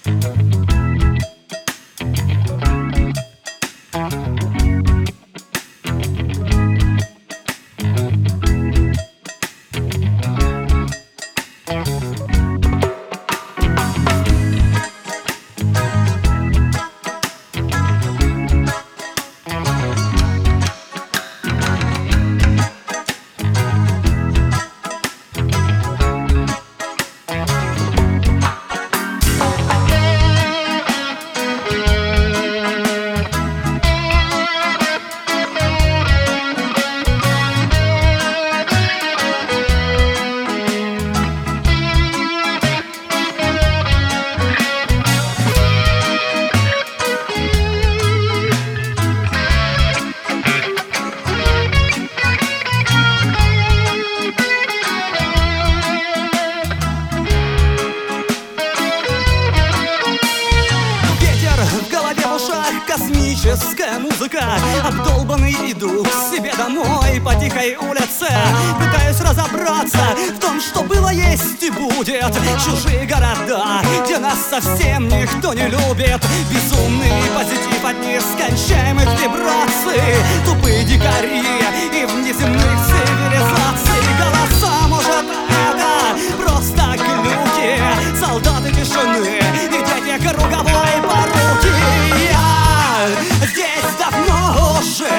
Космическая музыка, обдолбанный иду к себе домой по тихой улице. Пытаюсь разобраться в том, что было, есть и будет. Чужие города, где нас совсем никто не любит. Безумный позитив от нескончаемых вибраций. Тупые дикари и внеземных цивилизаций. Голоса, может, это просто глюки. Солдаты тишины и дети круговой поруки. Здесь давно уже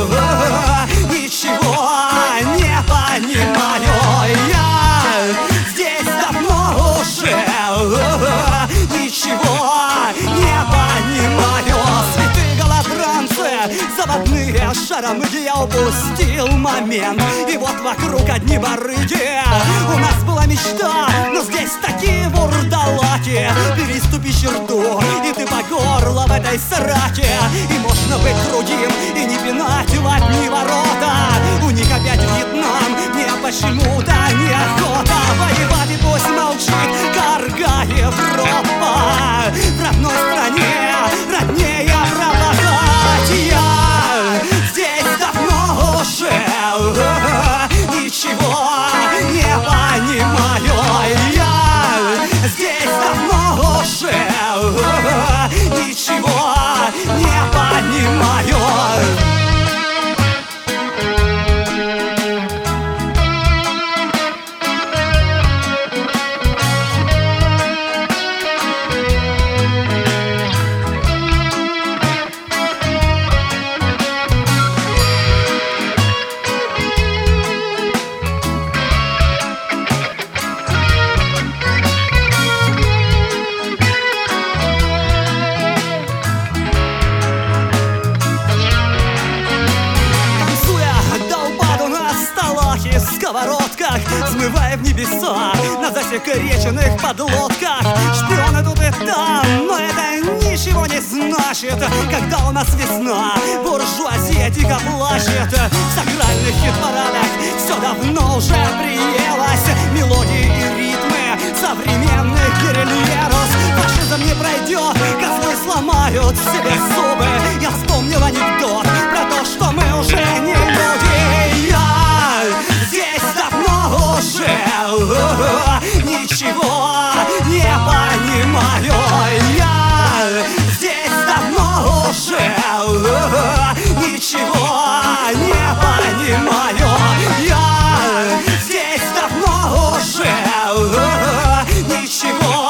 ничего не понимаю. Я здесь давно уже ничего не понимаю. Святые голодранцы, заводные шаромыги, я упустил момент. И вот вокруг одни барыги. У нас была мечта, но здесь такие вурдалаки. Переступи черту, и ты по горло в этой сраке. И можно быть другим и не пинать в одни ворота. У них опять Вьетнам, мне почему-то неохота воевать, и пусть молчит карга Европа. В родной стране роднее пропадать. Я здесь давно уже ничего не понимаю. Я здесь давно уже ничего не понимаю. Сковородках, взмывая в небеса на засекреченных подлодках. Шпионы тут и там, но это ничего не значит. Когда у нас весна, буржуазия тихо плачет. В сакральных хит-парадах все давно уже приелось. Мелодии и ритмы современных гирильерос. Фашизм не пройдет, козлы сломают себе зубы. Я вспомнил анекдот про то, что мы уже не люди. Я здесь давно уже ничего не понимаю. Я здесь давно уже ничего не понимаю. Я здесь давно уже ничего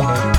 Пока.